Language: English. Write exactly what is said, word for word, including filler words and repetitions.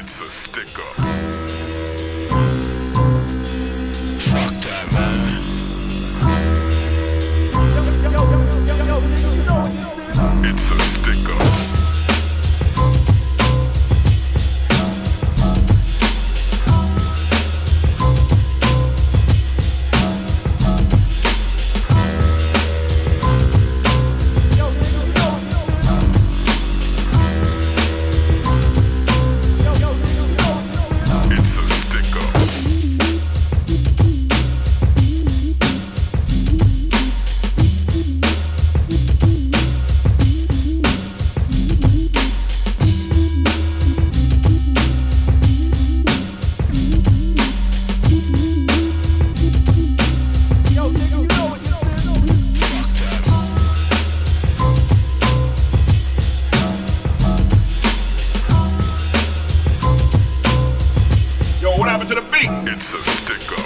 It's a sticker. Fuck that, man. It's a sticker. What happened to the beat? It's a sticker.